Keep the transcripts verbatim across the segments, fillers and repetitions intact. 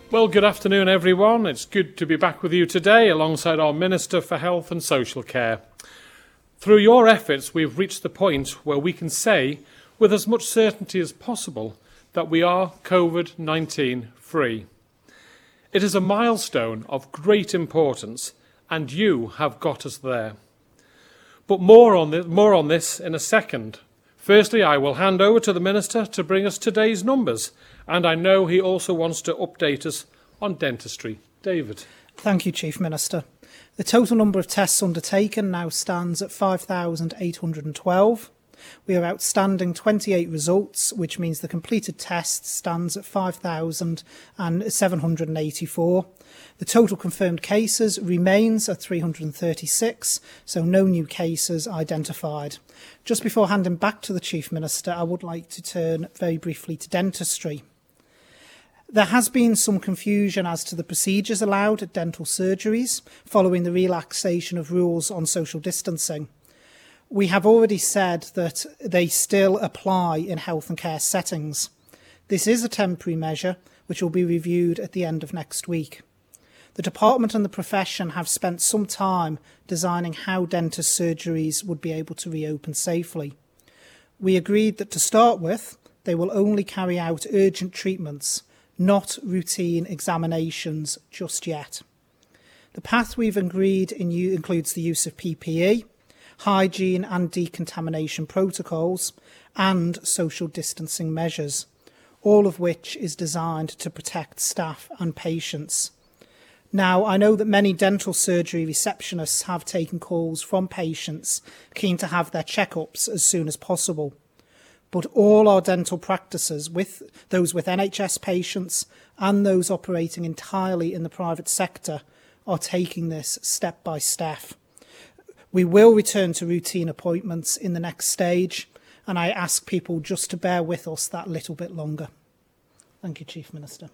Well, good afternoon, everyone. It's good to be back with you today alongside our Minister for Health and Social Care. Through your efforts, we've reached the point where we can say, with as much certainty as possible, that we are COVID nineteen free. It is a milestone of great importance, and you have got us there. But more on this, more on this in a second. Firstly, I will hand over to the Minister to bring us today's numbers, and I know he also wants to update us on dentistry. David. Thank you, Chief Minister. The total number of tests undertaken now stands at five thousand eight hundred twelve. We have outstanding twenty-eight results, which means the completed test stands at five thousand seven hundred eighty-four. The total confirmed cases remains at three hundred thirty-six, so no new cases identified. Just before handing back to the Chief Minister, I would like to turn very briefly to dentistry. There has been some confusion as to the procedures allowed at dental surgeries following the relaxation of rules on social distancing. We have already said that they still apply in health and care settings. This is a temporary measure which will be reviewed at the end of next week. The department and the profession have spent some time designing how dentist surgeries would be able to reopen safely. We agreed that to start with, they will only carry out urgent treatments, not routine examinations just yet. The path we've agreed in includes the use of P P E, hygiene and decontamination protocols, and social distancing measures, all of which is designed to protect staff and patients. Now, I know that many dental surgery receptionists have taken calls from patients keen to have their checkups as soon as possible. But all our dental practices, with those with N H S patients and those operating entirely in the private sector, are taking this step by step. We will return to routine appointments in the next stage, and I ask people just to bear with us that little bit longer. Thank you, Chief Minister.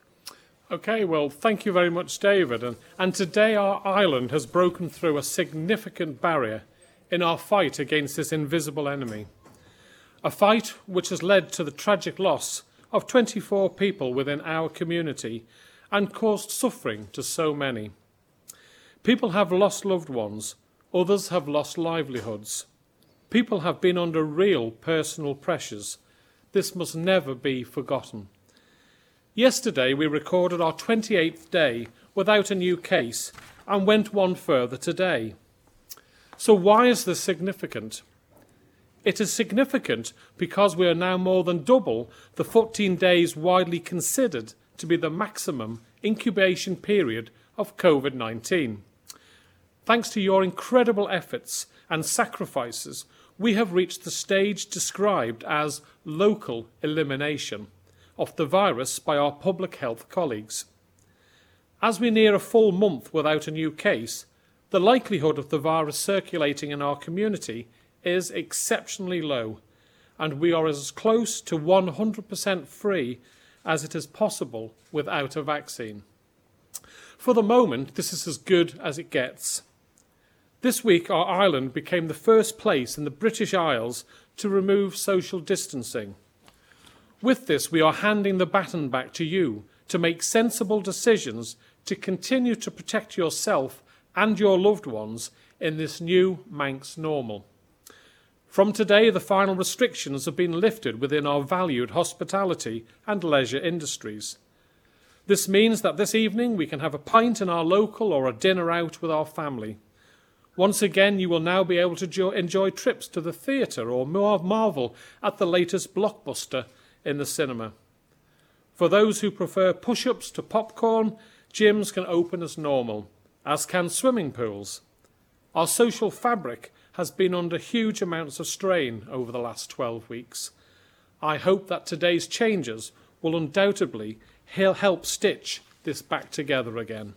Okay, well, thank you very much, David. And, and today our island has broken through a significant barrier in our fight against this invisible enemy. A fight which has led to the tragic loss of twenty-four people within our community and caused suffering to so many. People have lost loved ones. Others have lost livelihoods. People have been under real personal pressures. This must never be forgotten. Yesterday we recorded our twenty-eighth day without a new case and went one further today. So why is this significant? It is significant because we are now more than double the fourteen days widely considered to be the maximum incubation period of COVID nineteen. Thanks to your incredible efforts and sacrifices, we have reached the stage described as local elimination of the virus by our public health colleagues. As we near a full month without a new case, the likelihood of the virus circulating in our community is exceptionally low, and we are as close to one hundred percent free as it is possible without a vaccine. For the moment, this is as good as it gets. This week, our island became the first place in the British Isles to remove social distancing. With this, we are handing the baton back to you to make sensible decisions to continue to protect yourself and your loved ones in this new Manx normal. From today, the final restrictions have been lifted within our valued hospitality and leisure industries. This means that this evening we can have a pint in our local or a dinner out with our family. Once again, you will now be able to enjoy trips to the theatre or marvel at the latest blockbuster in the cinema. For those who prefer push-ups to popcorn, gyms can open as normal, as can swimming pools. Our social fabric has been under huge amounts of strain over the last twelve weeks. I hope that today's changes will undoubtedly help stitch this back together again.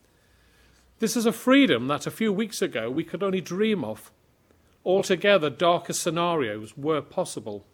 This is a freedom that a few weeks ago we could only dream of. Altogether, darker scenarios were possible.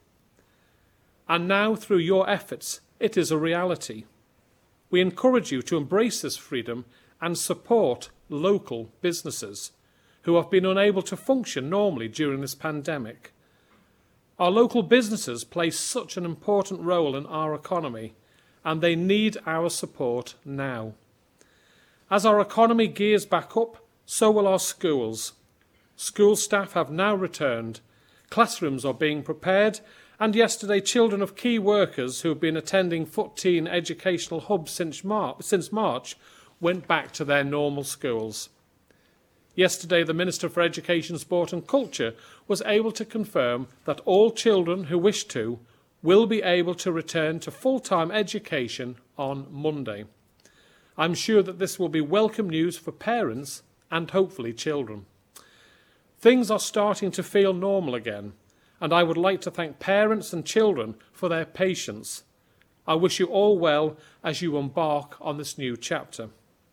And now, through your efforts, it is a reality. We encourage you to embrace this freedom and support local businesses who have been unable to function normally during this pandemic. Our local businesses play such an important role in our economy, and they need our support now. As our economy gears back up, so will our schools. School staff have now returned, classrooms are being prepared, and yesterday children of key workers who have been attending fourteen educational hubs since March went back to their normal schools. Yesterday, the Minister for Education, Sport and Culture was able to confirm that all children who wish to will be able to return to full-time education on Monday. I'm sure that this will be welcome news for parents and hopefully children. Things are starting to feel normal again, and I would like to thank parents and children for their patience. I wish you all well as you embark on this new chapter.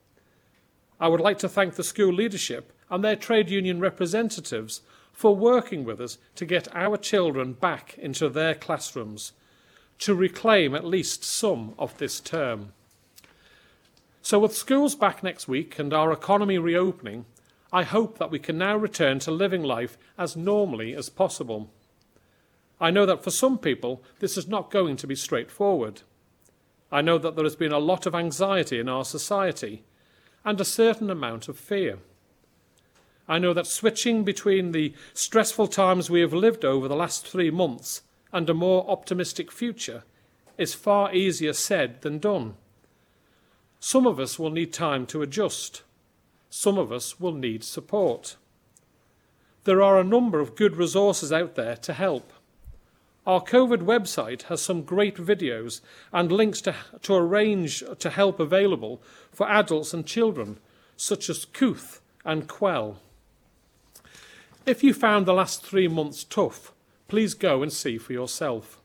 I would like to thank the school leadership and their trade union representatives for working with us to get our children back into their classrooms, to reclaim at least some of this term. So with schools back next week and our economy reopening, I hope that we can now return to living life as normally as possible. I know that for some people this is not going to be straightforward. I know that there has been a lot of anxiety in our society and a certain amount of fear. I know that switching between the stressful times we have lived over the last three months and a more optimistic future is far easier said than done. Some of us will need time to adjust. Some of us will need support. There are a number of good resources out there to help. Our COVID website has some great videos and links to, to a range to help available for adults and children, such as Kooth and Quell. If you found the last three months tough, please go and see for yourself.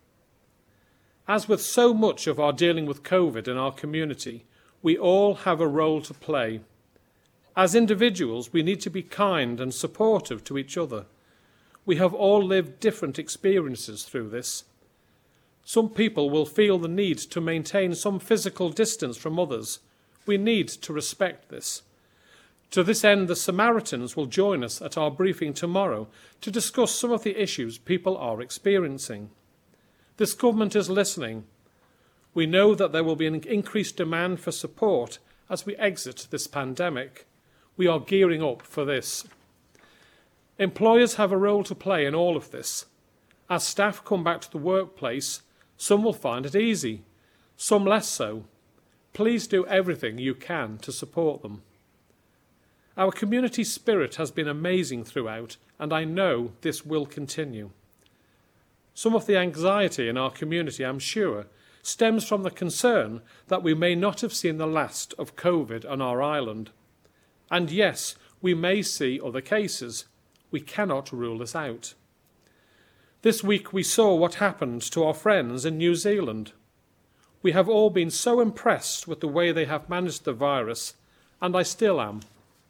As with so much of our dealing with COVID in our community, we all have a role to play. As individuals, we need to be kind and supportive to each other. We have all lived different experiences through this. Some people will feel the need to maintain some physical distance from others. We need to respect this. To this end, the Samaritans will join us at our briefing tomorrow to discuss some of the issues people are experiencing. This government is listening. We know that there will be an increased demand for support as we exit this pandemic. We are gearing up for this. Employers have a role to play in all of this. As staff come back to the workplace, some will find it easy, some less so. Please do everything you can to support them. Our community spirit has been amazing throughout, and I know this will continue. Some of the anxiety in our community, I'm sure, stems from the concern that we may not have seen the last of COVID on our island. And yes, we may see other cases. We cannot rule this out. This week we saw what happened to our friends in New Zealand. We have all been so impressed with the way they have managed the virus, and I still am.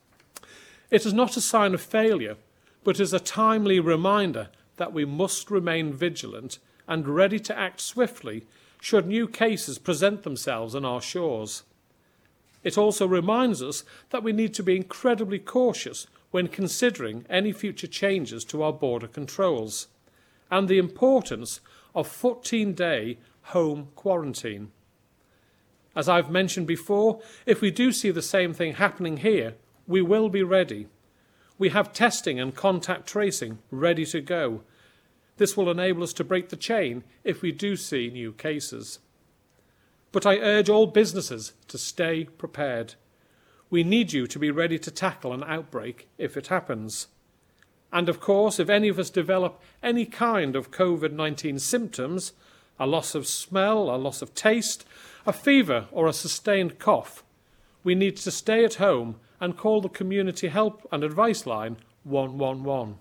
It is not a sign of failure, but is a timely reminder that we must remain vigilant and ready to act swiftly should new cases present themselves on our shores. It also reminds us that we need to be incredibly cautious when considering any future changes to our border controls, and the importance of fourteen-day home quarantine. As I've mentioned before, if we do see the same thing happening here, we will be ready. We have testing and contact tracing ready to go. This will enable us to break the chain if we do see new cases. But I urge all businesses to stay prepared. We need you to be ready to tackle an outbreak if it happens. And of course, if any of us develop any kind of COVID nineteen symptoms, a loss of smell, a loss of taste, a fever or a sustained cough, we need to stay at home and call the community help and advice line one one one.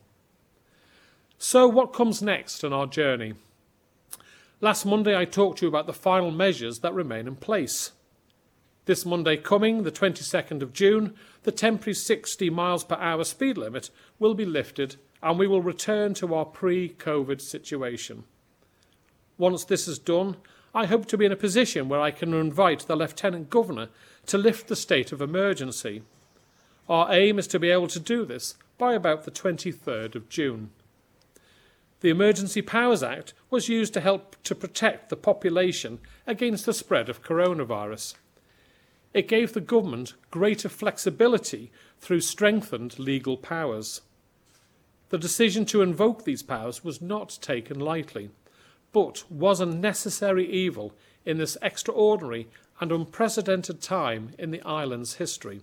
So what comes next on our journey? Last Monday I talked to you about the final measures that remain in place. This Monday coming, the twenty-second of June, the temporary sixty miles per hour speed limit will be lifted and we will return to our pre-COVID situation. Once this is done, I hope to be in a position where I can invite the Lieutenant Governor to lift the state of emergency. Our aim is to be able to do this by about the twenty-third of June. The Emergency Powers Act was used to help to protect the population against the spread of coronavirus. It gave the government greater flexibility through strengthened legal powers. The decision to invoke these powers was not taken lightly, but was a necessary evil in this extraordinary and unprecedented time in the island's history.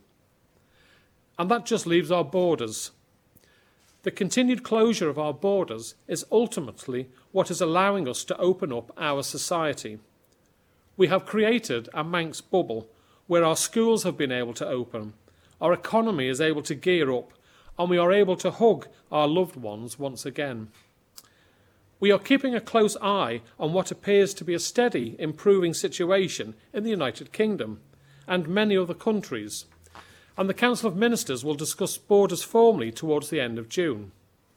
And that just leaves our borders. The continued closure of our borders is ultimately what is allowing us to open up our society. We have created a Manx bubble where our schools have been able to open, our economy is able to gear up, and we are able to hug our loved ones once again. We are keeping a close eye on what appears to be a steady, improving situation in the United Kingdom and many other countries, and the Council of Ministers will discuss borders formally towards the end of June.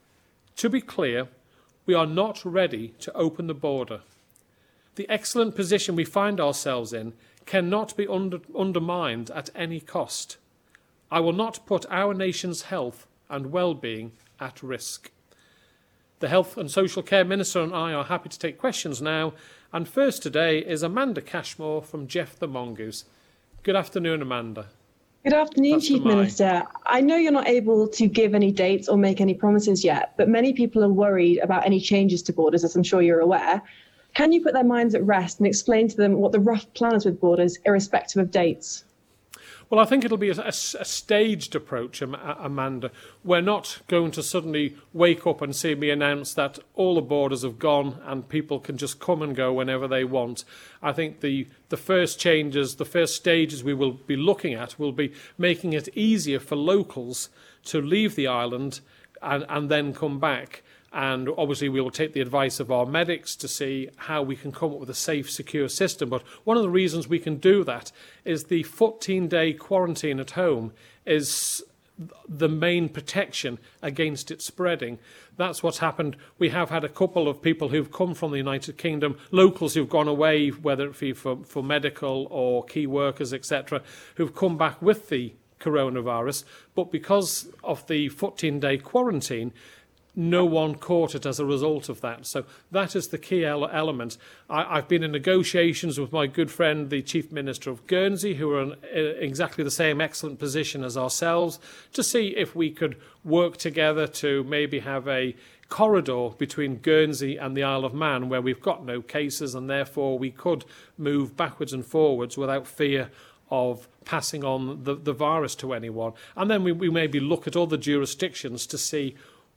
To be clear, we are not ready to open the border. The excellent position we find ourselves in cannot be under, undermined at any cost. I will not put our nation's health and well-being at risk. The Health and Social Care Minister and I are happy to take questions now, and first today is Amanda Cashmore from Jeff the Mongoose. Good afternoon, Amanda. Good afternoon, That's Chief Minister. I know you're not able to give any dates or make any promises yet, but many people are worried about any changes to borders, as I'm sure you're aware. Can you put their minds at rest and explain to them what the rough plan is with borders, irrespective of dates? Well, I think it'll be a, a, a staged approach, Amanda. We're not going to suddenly wake up and see me announce that all the borders have gone and people can just come and go whenever they want. I think the, the first changes, the first stages we will be looking at will be making it easier for locals to leave the island and, and then come back. And obviously we will take the advice of our medics to see how we can come up with a safe, secure system. But one of the reasons we can do that is the fourteen-day quarantine at home is the main protection against it spreading. That's what's happened. We have had a couple of people who've come from the United Kingdom, locals who've gone away, whether it be for, for medical or key workers, et cetera, who've come back with the coronavirus. But because of the fourteen-day quarantine, no one caught it as a result of that. So that is the key ele- element. I, I've been in negotiations with my good friend, the Chief Minister of Guernsey, who are in uh, exactly the same excellent position as ourselves, to see if we could work together to maybe have a corridor between Guernsey and the Isle of Man where we've got no cases and therefore we could move backwards and forwards without fear of passing on the, the virus to anyone. And then we, we maybe look at other jurisdictions to see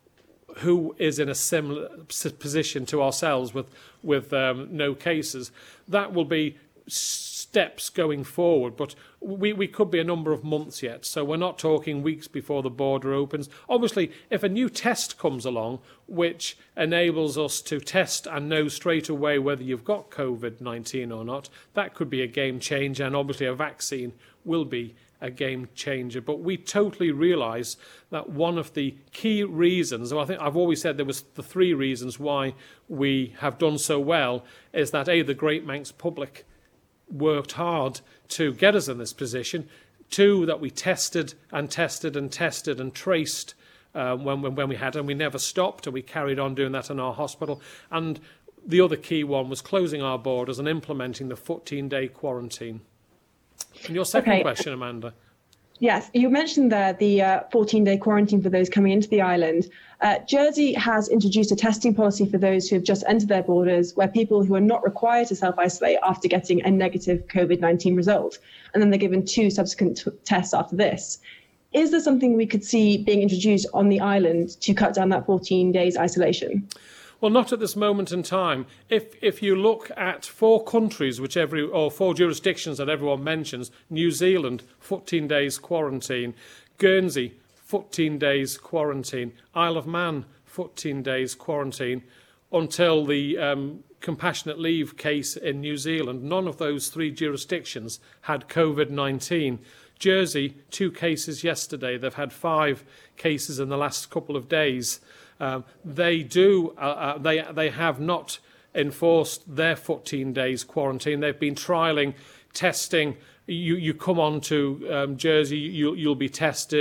who is in a similar position to ourselves with, with um, no cases. That will be steps going forward, but we, we could be a number of months yet. So we're not talking weeks before the border opens. Obviously, if a new test comes along, which enables us to test and know straight away whether you've got COVID nineteen or not, that could be a game changer, and obviously a vaccine will be a game changer. But we totally realise that one of the key reasons, I think I've always said there was the three reasons why we have done so well, is that A, the Great Manx public worked hard to get us in this position. Two, that we tested and tested and tested and traced um, when, when, when we had, and we never stopped, and we carried on doing that in our hospital. And the other key one was closing our borders and implementing the fourteen-day quarantine. And your second okay. question, Amanda. Yes, you mentioned there the uh, fourteen-day quarantine for those coming into the island. Uh, Jersey has introduced a testing policy for those who have just entered their borders, where people who are not required to self-isolate after getting a negative COVID nineteen result, and then they're given two subsequent t- tests after this. Is there something we could see being introduced on the island to cut down that fourteen days isolation? Well, not at this moment in time. If if you look at four countries, which every or four jurisdictions that everyone mentions, New Zealand, fourteen days quarantine, Guernsey, fourteen days quarantine, Isle of Man, fourteen days quarantine, until the um, compassionate leave case in New Zealand. None of those three jurisdictions had COVID nineteen. Jersey, two cases yesterday. They've had five cases in the last couple of days. Um, they do. Uh, uh, they they have not enforced their fourteen days quarantine. They've been trialling testing. You you come on to um, Jersey, you, you'll be tested.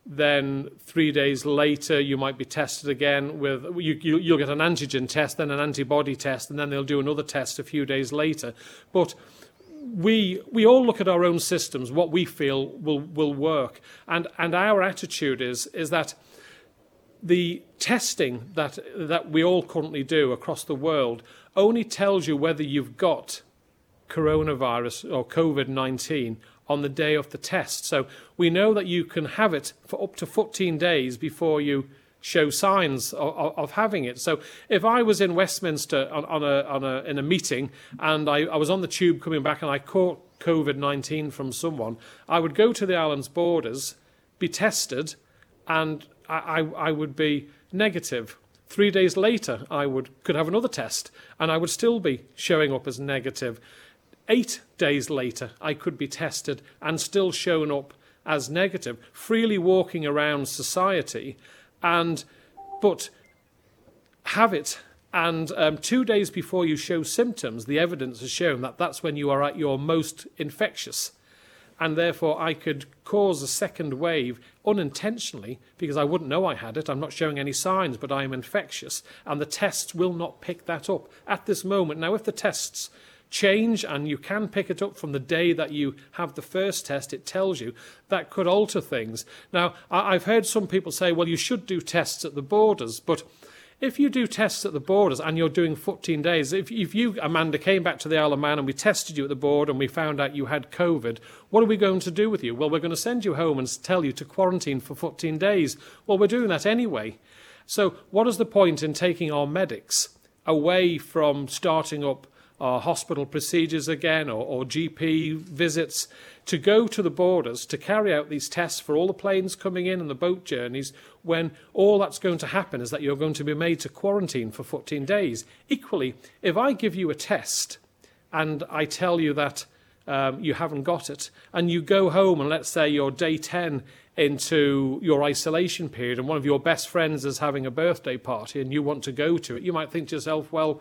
then three days later you might be tested again with, you, you, you'll get an antigen test, then an antibody test, and then they'll do another test a few days later. But we we all look at our own systems, what we feel will will work, and and our attitude is is that the testing that that we all currently do across the world only tells you whether you've got coronavirus or COVID nineteen on the day of the test. So we know that you can have it for up to fourteen days before you show signs of, of, of having it. So if I was in Westminster on, on a on a in a meeting and I, I was on the tube coming back and I caught COVID nineteen from someone, I would go to the island's borders, be tested, and I, I, I would be negative. Three days later, I would could have another test, and I would still be showing up as negative. Eight days later, I could be tested and still shown up as negative, freely walking around society, and but have it. And um, two days before you show symptoms, the evidence has shown that that's when you are at your most infectious. And therefore, I could cause a second wave unintentionally because I wouldn't know I had it. I'm not showing any signs, but I am infectious. And the tests will not pick that up at this moment. Now, if the tests change and you can pick it up from the day that you have the first test, it tells you, that could alter things. Now, I've heard some people say, well, you should do tests at the borders, but if you do tests at the borders and you're doing fourteen days, if, if you, Amanda, came back to the Isle of Man and we tested you at the border and we found out you had COVID, what are we going to do with you? Well, we're going to send you home and tell you to quarantine for fourteen days. Well, we're doing that anyway. So what is the point in taking our medics away from starting up our hospital procedures again, or, or G P visits, to go to the borders to carry out these tests for all the planes coming in and the boat journeys, when all that's going to happen is that you're going to be made to quarantine for fourteen days. Equally, if I give you a test and I tell you that um, you haven't got it, and you go home and let's say you're day ten into your isolation period and one of your best friends is having a birthday party and you want to go to it, you might think to yourself, well,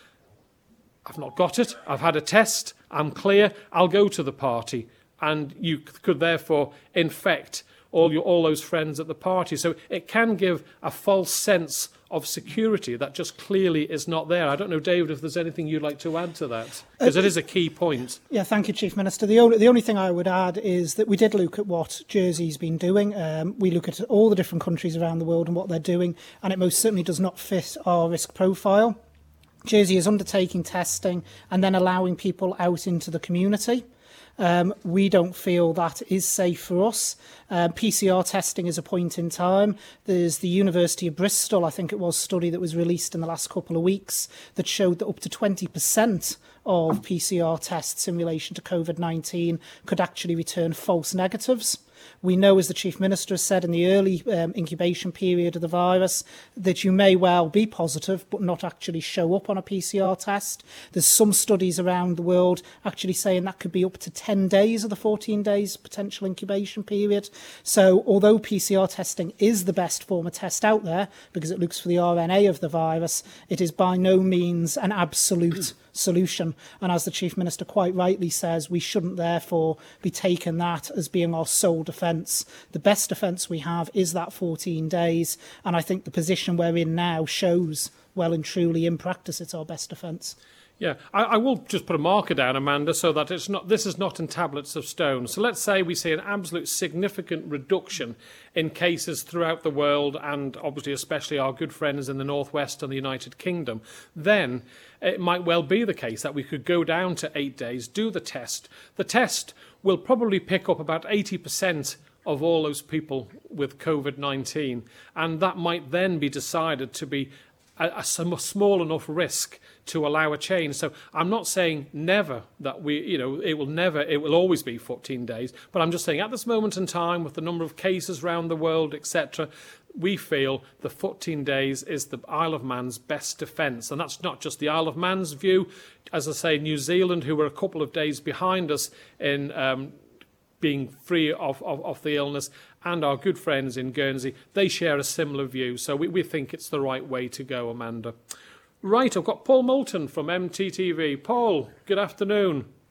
I've not got it, I've had a test, I'm clear, I'll go to the party. And you could therefore infect all your all those friends at the party. So it can give a false sense of security that just clearly is not there. I don't know, David, if there's anything you'd like to add to that, because uh, it is a key point. Yeah, thank you, Chief Minister. The only, the only thing I would add is that we did look at what Jersey's been doing. Um, we look at all the different countries around the world and what they're doing, and it most certainly does not fit our risk profile. Jersey is undertaking testing and then allowing people out into the community. Um, we don't feel that is safe for us. Uh, P C R testing is a point in time. There's the University of Bristol, I think it was, study that was released in the last couple of weeks that showed that up to twenty percent of P C R tests in relation to COVID nineteen could actually return false negatives. We know, as the Chief Minister has said, in the early um, incubation period of the virus, that you may well be positive but not actually show up on a P C R test. There's some studies around the world actually saying that could be up to ten days of the fourteen days potential incubation period. So although P C R testing is the best form of test out there because it looks for the R N A of the virus, it is by no means an absolute solution. And as the Chief Minister quite rightly says, we shouldn't therefore be taking that as being our sole defence. The best defence we have is that fourteen days, and I think the position we're in now shows well and truly in practice it's our best defence. Yeah, I, I will just put a marker down, Amanda, so that it's not. This is not in tablets of stone. So let's say we see an absolute significant reduction in cases throughout the world, and obviously especially our good friends in the Northwest and the United Kingdom. Then it might well be the case that we could go down to eight days, do the test. The test will probably pick up about eighty percent of all those people with COVID nineteen, and that might then be decided to be a, a small enough risk to allow a change. So I'm not saying never that we, you know, it will never, it will always be fourteen days, but I'm just saying at this moment in time, with the number of cases around the world, et cetera, we feel the fourteen days is the Isle of Man's best defence. And that's not just the Isle of Man's view. As I say, New Zealand, who were a couple of days behind us in um, being free of, of, of the illness, and our good friends in Guernsey, they share a similar view. So we, we think it's the right way to go, Amanda. Right, I've got Paul Moulton from M T T V. Paul, good afternoon.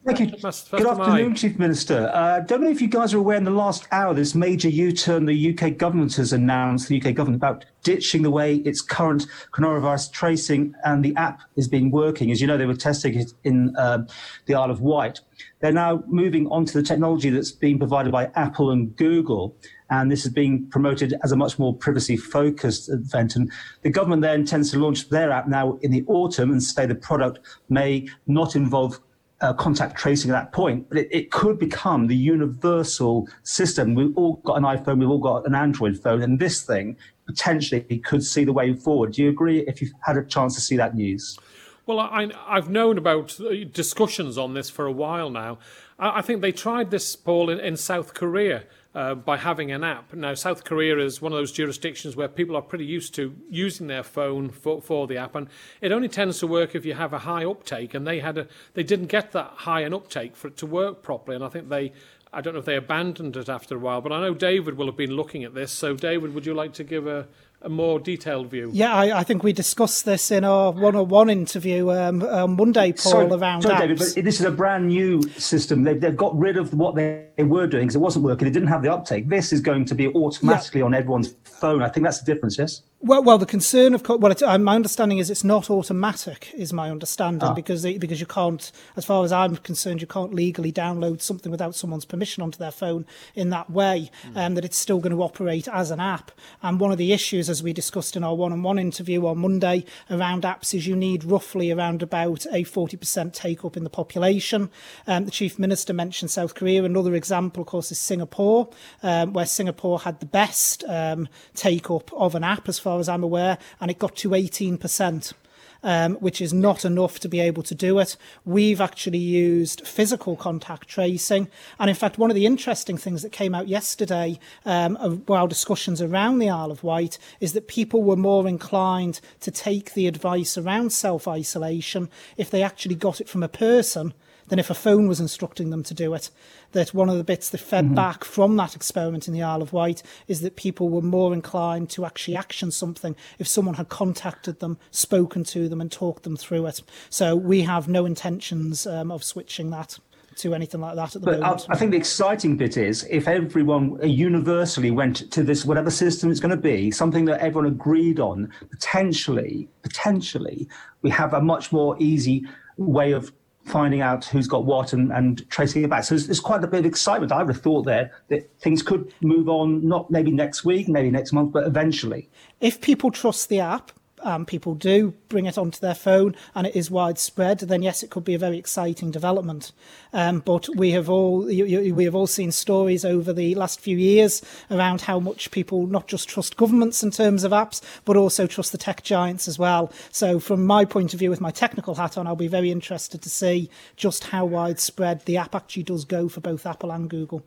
Thank you. Good afternoon, Chief Minister. I uh, don't know if you guys are aware, in the last hour, this major U-turn the U K government has announced, the U K government, about ditching the way its current coronavirus tracing and the app is being working. As you know, they were testing it in uh, the Isle of Wight. They're now moving on to the technology that's being provided by Apple and Google. And this is being promoted as a much more privacy-focused event. And the government there intends to launch their app now in the autumn and say the product may not involve Uh, contact tracing at that point, but it, it could become the universal system. We've all got an iPhone, we've all got an Android phone, and this thing potentially could see the way forward. Do you agree, if you've had a chance to see that news? Well, I, I've known about discussions on this for a while now. I, I think they tried this, Paul, in, in South Korea uh, by having an app. Now, South Korea is one of those jurisdictions where people are pretty used to using their phone for, for the app, and it only tends to work if you have a high uptake, and they had a they didn't get that high an uptake for it to work properly, and I think they, I don't know if they abandoned it after a while, but I know David will have been looking at this. So, David, would you like to give a, a more detailed view? Yeah, I, I think we discussed this in our one-on-one interview um, on Monday, Paul, sorry, around sorry, apps. David, but this is a brand new system. They've, they've got rid of what they were doing because it wasn't working. It didn't have the uptake. This is going to be automatically yeah. on everyone's phone. I think that's the difference, yes? Well, well, the concern, of course, well, it's, uh, my understanding is it's not automatic, is my understanding, ah. because they, because you can't, as far as I'm concerned, you can't legally download something without someone's permission onto their phone in that way, mm. um, that it's still going to operate as an app. And one of the issues, as we discussed in our one-on-one interview on Monday around apps, is you need roughly around about a forty percent take-up in the population. Um, the Chief Minister mentioned South Korea. Another example, of course, is Singapore, um, where Singapore had the best um, take-up of an app, as far as I'm aware, and it got to eighteen percent. Um, which is not enough to be able to do it. We've actually used physical contact tracing. And in fact, one of the interesting things that came out yesterday um, while discussions around the Isle of Wight is that people were more inclined to take the advice around self-isolation if they actually got it from a person than if a phone was instructing them to do it. That one of the bits that fed mm-hmm. back from that experiment in the Isle of Wight is that people were more inclined to actually action something if someone had contacted them, spoken to them and talked them through it. So we have no intentions um, of switching that to anything like that at the but moment. I, I think the exciting bit is if everyone universally went to this, whatever system it's going to be, something that everyone agreed on, potentially, potentially, we have a much more easy way of finding out who's got what and, and tracing it back. So there's, there's quite a bit of excitement. I would have thought there that things could move on, not maybe next week, maybe next month, but eventually. If people trust the app, um, people do bring it onto their phone and it is widespread, then yes, it could be a very exciting development. Um, but we have all you, you, we have all seen stories over the last few years around how much people not just trust governments in terms of apps, but also trust the tech giants as well. So from my point of view, with my technical hat on, I'll be very interested to see just how widespread the app actually does go for both Apple and Google.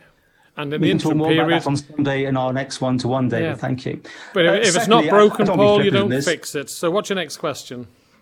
And in we the can talk interim more period, about that on Sunday in our next one-to-one, David. Yeah. Thank you. But if, uh, if secondly, it's not broken, I, I don't Paul, you don't this. fix it. So what's your next question?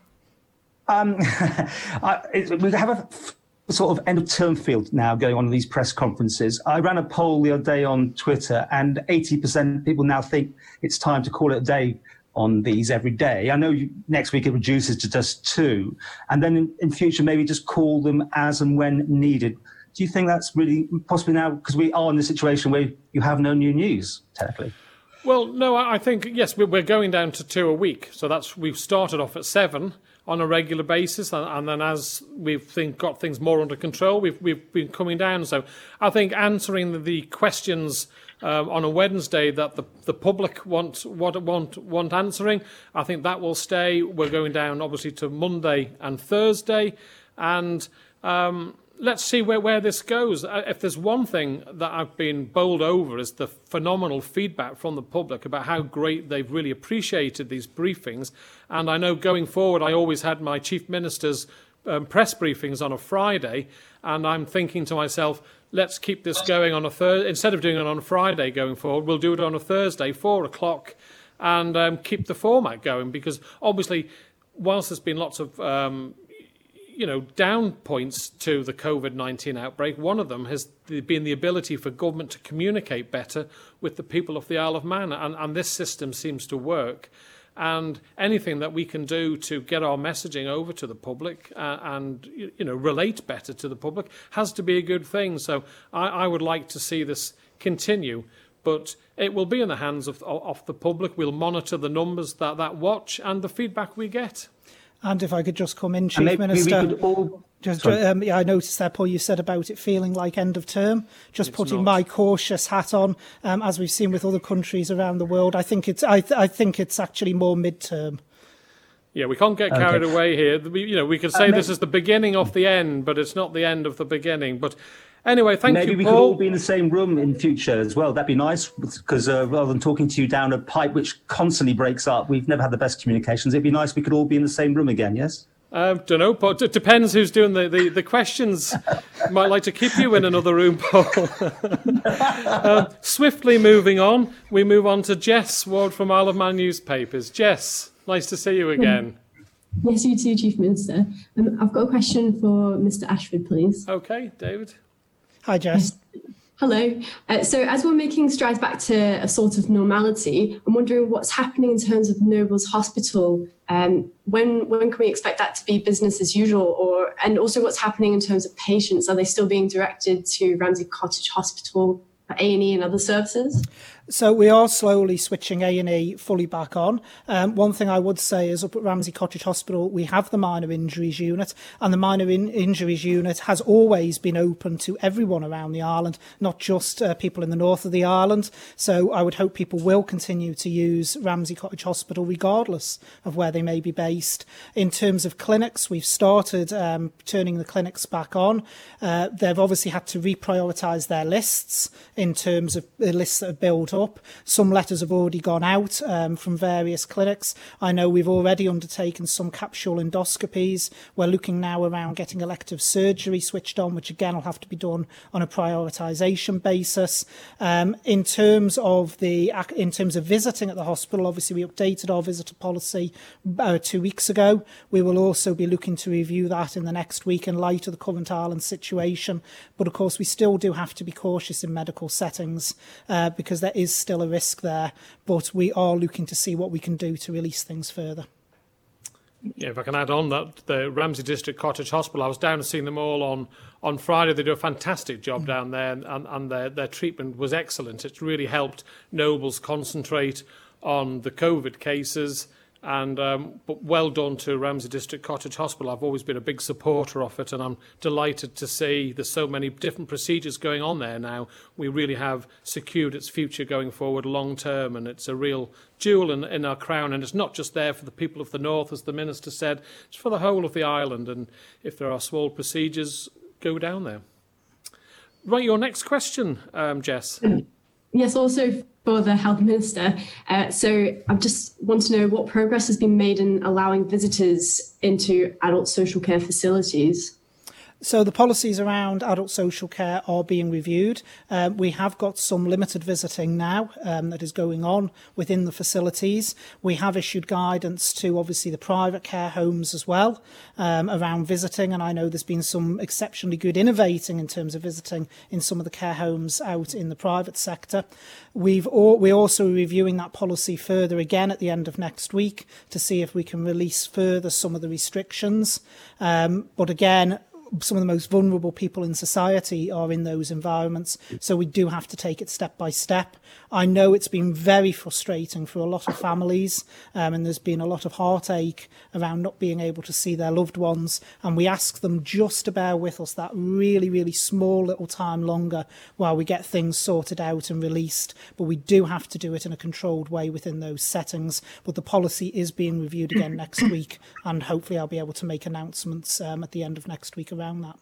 Um, I, it, we have a f- sort of end-of-term field now going on in these press conferences. I ran a poll the other day on Twitter, and eighty percent of people now think it's time to call it a day on these every day. I know you, next week it reduces to just two, and then in, in future maybe just call them as and when needed. Do you think that's really possibly now, because we are in the situation where you have no new news, technically? Well, no, I think, yes, we're going down to two a week. So that's we've started off at seven on a regular basis. And, and then as we've think, got things more under control, we've, we've been coming down. So I think answering the, the questions um, on a Wednesday that the, the public want, want, want, want answering, I think that will stay. We're going down, obviously, to Monday and Thursday. And Um, let's see where, where this goes. If there's one thing that I've been bowled over is the phenomenal feedback from the public about how great they've really appreciated these briefings. And I know going forward, I always had my Chief Minister's um, press briefings on a Friday, and I'm thinking to myself, let's keep this going on a Thursday. Instead of doing it on a Friday going forward, we'll do it on a Thursday, four o'clock, and um, keep the format going. Because obviously, whilst there's been lots of um, you know, down points to the COVID nineteen outbreak, one of them has been the ability for government to communicate better with the people of the Isle of Man, and, and this system seems to work. and anything that we can do to get our messaging over to the public uh, and you know relate better to the public has to be a good thing. So I, I would like to see this continue, but it will be in the hands of, of the public. We'll monitor the numbers that, that watch and the feedback we get. And if I could just come in, Chief Minister, all... just, um, yeah, I noticed that, Paul, you said about it feeling like end of term. Just it's putting not. my cautious hat on, um, as we've seen with other countries around the world, I think it's I, th- I think it's actually more mid-term. Yeah, we can't get carried okay. away here. We, you know, we could say uh, this is the beginning of the end, but it's not the end of the beginning. But anyway, thank Maybe you, Maybe we Paul. could all be in the same room in future as well. That'd be nice, because uh, rather than talking to you down a pipe which constantly breaks up, we've never had the best communications. It'd be nice if we could all be in the same room again, yes? I um, don't know, Paul. It depends who's doing the, the, the questions. Might like to keep you in another room, Paul. uh, swiftly moving on, we move on to Jess Ward from Isle of Man Newspapers. Jess, nice to see you again. Yes, you too, Chief Minister. Um, I've got a question for Mister Ashford, please. OK, David. Hi, Jess. Yes. Hello. Uh, so as we're making strides back to a sort of normality, I'm wondering what's happening in terms of Nobles Hospital. Um, when when can we expect that to be business as usual? Or and also what's happening in terms of patients? Are they still being directed to Ramsey Cottage Hospital, A and E and other services? So we are slowly switching A and E fully back on. Um, one thing I would say is up at Ramsey Cottage Hospital, we have the minor injuries unit, and the minor in- injuries unit has always been open to everyone around the island, not just uh, people in the north of the island. So I would hope people will continue to use Ramsey Cottage Hospital regardless of where they may be based. In terms of clinics, we've started um, turning the clinics back on. Uh, they've obviously had to reprioritise their lists in terms of the lists that are built up. Some letters have already gone out um, from various clinics. I know we've already undertaken some capsule endoscopies. We're looking now around getting elective surgery switched on, which again will have to be done on a prioritisation basis. Um, in terms of the in terms of visiting at the hospital, obviously we updated our visitor policy uh, two weeks ago. We will also be looking to review that in the next week in light of the current Ireland situation. But of course, we still do have to be cautious in medical settings uh, because there is is still a risk there, but we are looking to see what we can do to release things further. Yeah, if I can add on that, the Ramsey District Cottage Hospital, I was down and seeing them all on, on Friday. They do a fantastic job mm. down there, and, and their, their treatment was excellent. It's really helped Nobles concentrate on the COVID cases. And um, but well done to Ramsey District Cottage Hospital. I've always been a big supporter of it, and I'm delighted to see there's so many different procedures going on there now. We really have secured its future going forward long term, and it's a real jewel in, in our crown. And it's not just there for the people of the north, as the Minister said, it's for the whole of the island. And if there are small procedures, go down there. Right, your next question, um, Jess. Yes, also for the Health Minister. Uh, so I just want to know what progress has been made in allowing visitors into adult social care facilities. So the policies around adult social care are being reviewed. Um, we have got some limited visiting now um, that is going on within the facilities. We have issued guidance to obviously the private care homes as well um, around visiting, and I know there's been some exceptionally good innovating in terms of visiting in some of the care homes out in the private sector. We've all, we're also reviewing that policy further again at the end of next week to see if we can release further some of the restrictions. Um, but again, some of the most vulnerable people in society are in those environments, so we do have to take it step by step. I know it's been very frustrating for a lot of families, um, and there's been a lot of heartache around not being able to see their loved ones, and we ask them just to bear with us that really, really small little time longer while we get things sorted out and released. But we do have to do it in a controlled way within those settings. But the policy is being reviewed again next week, and hopefully I'll be able to make announcements um, at the end of next week around that.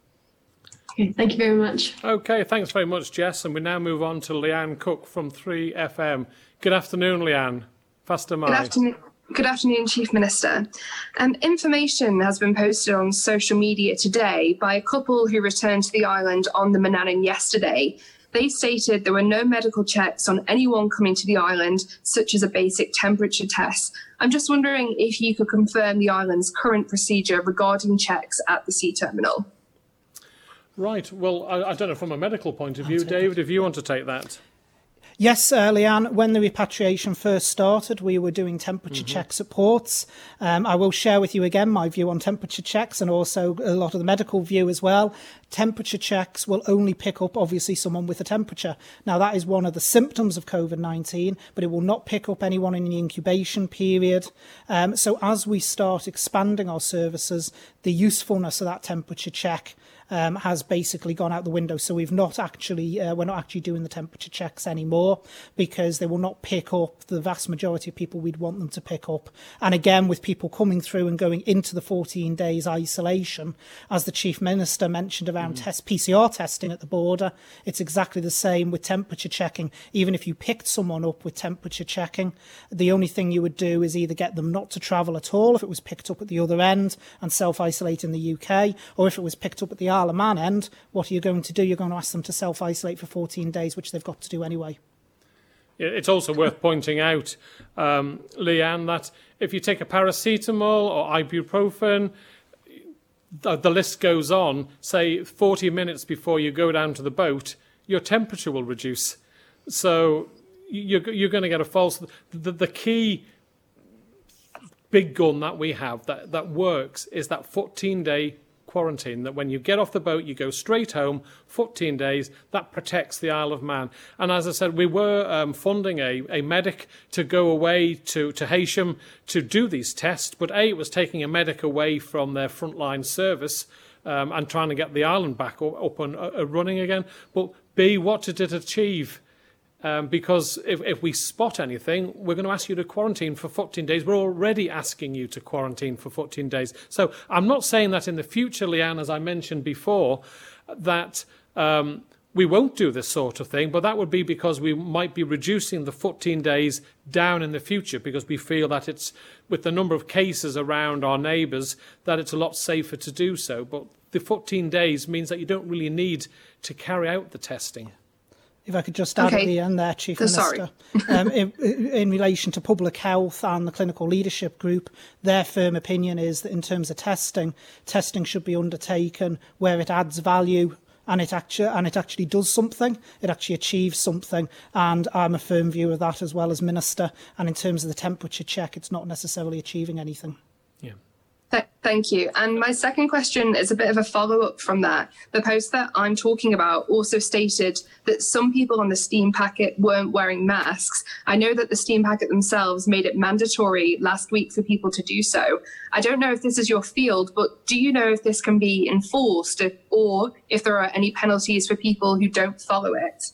Okay, thank you very much. Okay, thanks very much, Jess. And we now move on to Leanne Cook from three F M. Good afternoon, Leanne. Faster Good afternoon. Good afternoon, Chief Minister. Um, information has been posted on social media today by a couple who returned to the island on the Manannan yesterday. They stated there were no medical checks on anyone coming to the island, such as a basic temperature test. I'm just wondering if you could confirm the island's current procedure regarding checks at the sea terminal. Right. Well, I, I don't know from a medical point of view, David, if you want to take that. Yes, uh, Leanne, when the repatriation first started, we were doing temperature mm-hmm. checks at ports. Um, I will share with you again my view on temperature checks and also a lot of the medical view as well. Temperature checks will only pick up, obviously, someone with a temperature. Now, that is one of the symptoms of COVID nineteen, but it will not pick up anyone in the incubation period. Um, so as we start expanding our services, the usefulness of that temperature check Um, has basically gone out the window. So we've not actually, uh, we're not actually doing the temperature checks anymore because they will not pick up the vast majority of people we'd want them to pick up. And again, with people coming through and going into the fourteen days isolation, as the Chief Minister mentioned around mm. test P C R testing at the border, it's exactly the same with temperature checking. Even if you picked someone up with temperature checking, the only thing you would do is either get them not to travel at all if it was picked up at the other end and self-isolate in the U K, or if it was picked up at the Isle of Man end, what are you going to do? You're going to ask them to self-isolate for fourteen days, which they've got to do anyway. It's also worth pointing out, um, Leanne, that if you take a paracetamol or ibuprofen, the, the list goes on, say forty minutes before you go down to the boat, your temperature will reduce. So you're, you're going to get a false... The, the key big gun that we have that, that works is that fourteen-day quarantine, that when you get off the boat, you go straight home, fourteen days, that protects the Isle of Man. And as I said, we were um, funding a, a medic to go away to, to Heysham to do these tests, but A, it was taking a medic away from their frontline service um, and trying to get the island back up and uh, running again. But B, what did it achieve? Um, because if, if we spot anything, we're going to ask you to quarantine for fourteen days. We're already asking you to quarantine for fourteen days. So I'm not saying that in the future, Leanne, as I mentioned before, that um, we won't do this sort of thing, but that would be because we might be reducing the fourteen days down in the future because we feel that it's, with the number of cases around our neighbours, that it's a lot safer to do so. But the fourteen days means that you don't really need to carry out the testing. If I could just add okay. at the end there, Chief oh, Minister, um, in, in relation to public health and the clinical leadership group, their firm opinion is that in terms of testing, testing should be undertaken where it adds value and it actually and it actually does something, it actually achieves something, and I'm a firm view of that as well as Minister. And in terms of the temperature check, it's not necessarily achieving anything. Yeah. Th- thank you. And my second question is a bit of a follow-up from that. The post that I'm talking about also stated that some people on the Steam packet weren't wearing masks. I know that the Steam packet themselves made it mandatory last week for people to do so. I don't know if this is your field, but do you know if this can be enforced or if there are any penalties for people who don't follow it?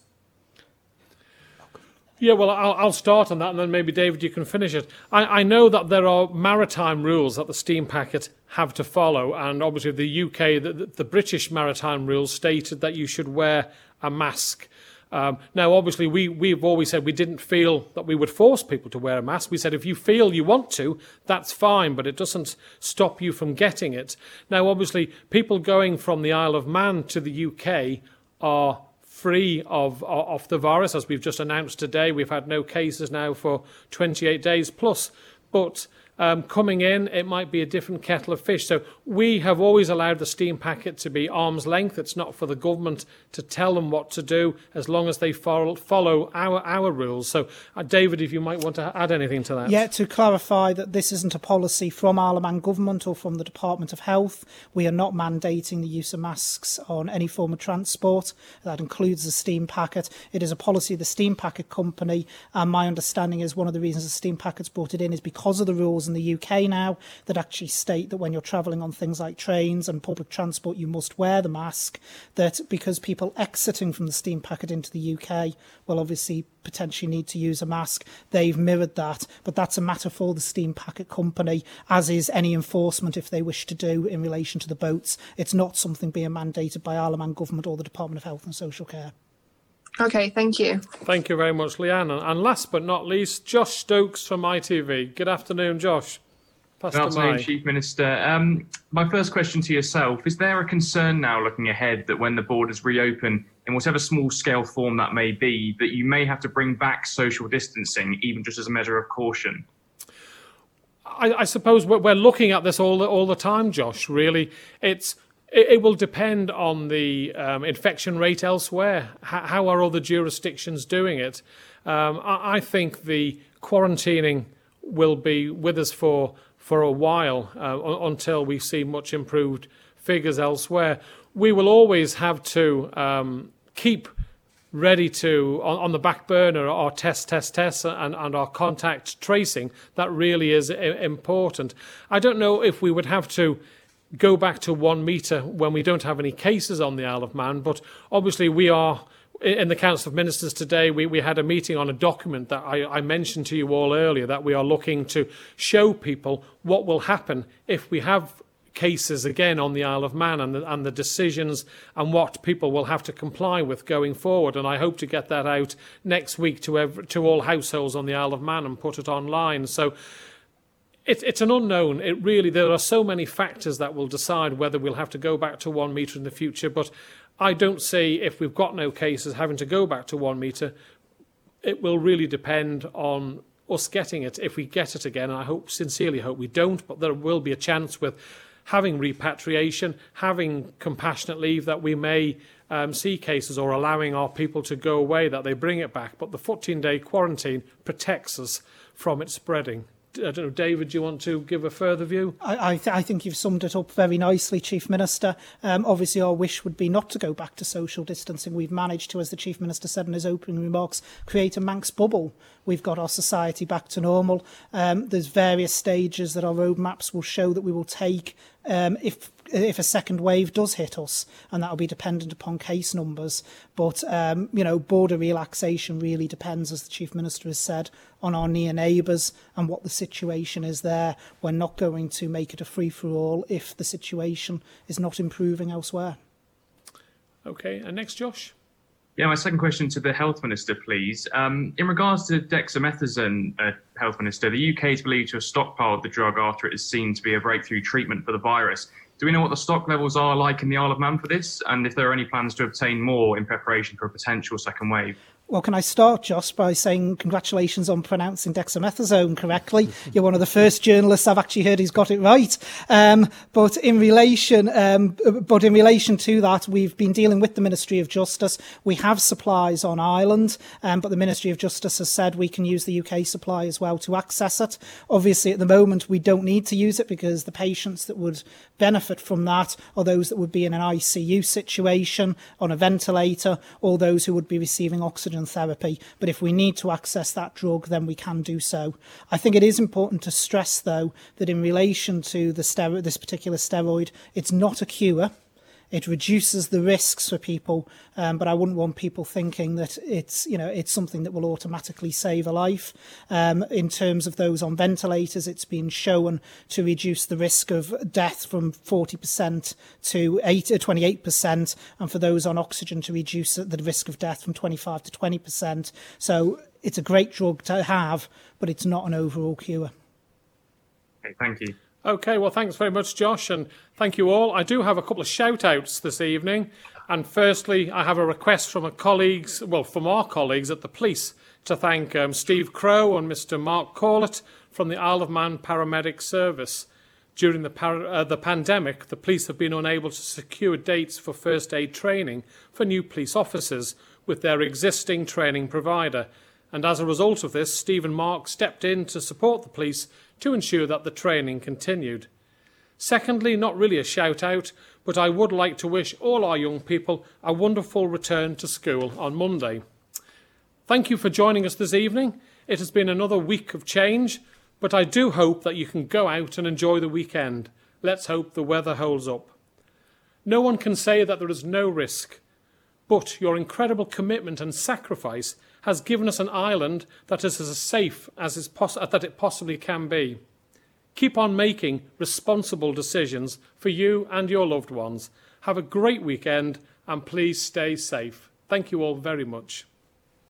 Yeah, well, I'll, I'll start on that, and then maybe, David, you can finish it. I, I know that there are maritime rules that the Steam packet have to follow, and obviously the U K, the, the British maritime rules stated that you should wear a mask. Um, now, obviously, we, we've always said we didn't feel that we would force people to wear a mask. We said if you feel you want to, that's fine, but it doesn't stop you from getting it. Now, obviously, people going from the Isle of Man to the U K are free of, of the virus, as we've just announced today. We've had no cases now for twenty-eight days plus. But um, coming in, it might be a different kettle of fish. So we have always allowed the Steam packet to be arm's length. It's not for the government to tell them what to do, as long as they follow, follow our our rules. So, uh, David, if you might want to add anything to that. Yeah, to clarify that this isn't a policy from Isle of Man Government or from the Department of Health. We are not mandating the use of masks on any form of transport. That includes the Steam packet. It is a policy of the Steam packet company, and my understanding is one of the reasons the Steam packet's brought it in is because of the rules in the U K now that actually state that when you're travelling on things like trains and public transport, you must wear the mask. That because people exiting from the Steam packet into the U K will obviously potentially need to use a mask, they've mirrored that. But that's a matter for the Steam packet company, as is any enforcement if they wish to do in relation to the boats. It's not something being mandated by Isle of Man Government or the Department of Health and Social Care. Okay, thank you. Thank you very much, Leanne. And last but not least, Josh Stokes from I T V. Good afternoon, Josh. Good afternoon, Chief Minister. Um, my first question to yourself, is there a concern now looking ahead that when the borders reopen, in whatever small-scale form that may be, that you may have to bring back social distancing, even just as a measure of caution? I, I suppose we're, we're looking at this all the, all the time, Josh, really. It's It, it will depend on the um, infection rate elsewhere. H- how are other jurisdictions doing it? Um, I, I think the quarantining will be with us for for a while uh, until we see much improved figures elsewhere. We will always have to um, keep ready to, on, on the back burner, our test, test, test and, and our contact tracing. That really is important. I don't know if we would have to go back to one metre when we don't have any cases on the Isle of Man, but obviously we are, in the Council of Ministers today, we, we had a meeting on a document that I, I mentioned to you all earlier, that we are looking to show people what will happen if we have cases again on the Isle of Man, and the, and the decisions and what people will have to comply with going forward. And I hope to get that out next week to every, to all households on the Isle of Man and put it online. So it, it's an unknown. It really, there are so many factors that will decide whether we'll have to go back to one metre in the future. But I don't see, if we've got no cases, having to go back to one metre. It will really depend on us getting it, if we get it again. And I hope, sincerely hope we don't, but there will be a chance with having repatriation, having compassionate leave, that we may um, see cases, or allowing our people to go away, that they bring it back. But the fourteen-day quarantine protects us from it spreading. I don't know, David, do you want to give a further view? I, I, th- I think you've summed it up very nicely, Chief Minister. Um, obviously, our wish would be not to go back to social distancing. We've managed to, as the Chief Minister said in his opening remarks, create a Manx bubble. We've got our society back to normal. Um, there's various stages that our roadmaps will show that we will take um, if if a second wave does hit us, and that will be dependent upon case numbers. But, um, you know, border relaxation really depends, as the Chief Minister has said, on our near neighbours and what the situation is there. We're not going to make it a free-for-all if the situation is not improving elsewhere. OK, and next, Josh. Yeah, my second question to the Health Minister, please. Um, in regards to dexamethasone, uh, Health Minister, the U K is believed to have stockpiled the drug after it is seen to be a breakthrough treatment for the virus. Do we know what the stock levels are like in the Isle of Man for this, and if there are any plans to obtain more in preparation for a potential second wave? Well, can I start, Josh, by saying congratulations on pronouncing dexamethasone correctly. You're one of the first journalists I've actually heard who's got it right. Um, but in relation, um, but in relation to that, we've been dealing with the Ministry of Justice. We have supplies on island, um, but the Ministry of Justice has said we can use the U K supply as well to access it. Obviously, at the moment, we don't need to use it because the patients that would benefit from that are those that would be in an I C U situation, on a ventilator, or those who would be receiving oxygen therapy. But if we need to access that drug, then we can do so. I think it is important to stress, though, that in relation to the steroid, this particular steroid, it's not a cure. It reduces the risks for people, um, but I wouldn't want people thinking that it's, you know, it's something that will automatically save a life. Um, in terms of those on ventilators, it's been shown to reduce the risk of death from forty percent to twenty-eight percent, and for those on oxygen to reduce the risk of death from twenty-five to twenty percent. So it's a great drug to have, but it's not an overall cure. Okay, thank you. OK, well, thanks very much, Josh, and thank you all. I do have a couple of shout-outs this evening. And firstly, I have a request from a colleagues, well, from our colleagues at the police, to thank um, Steve Crow and Mr Mark Corlett from the Isle of Man Paramedic Service. During the, par- uh, the pandemic, the police have been unable to secure dates for first aid training for new police officers with their existing training provider. And as a result of this, Steve and Mark stepped in to support the police to ensure that the training continued. Secondly, not really a shout-out, but I would like to wish all our young people a wonderful return to school on Monday. Thank you for joining us this evening. It has been another week of change, but I do hope that you can go out and enjoy the weekend. Let's hope the weather holds up. No one can say that there is no risk, but your incredible commitment and sacrifice has given us an island that is as safe as is poss- that it possibly can be. Keep on making responsible decisions for you and your loved ones. Have a great weekend and please stay safe. Thank you all very much.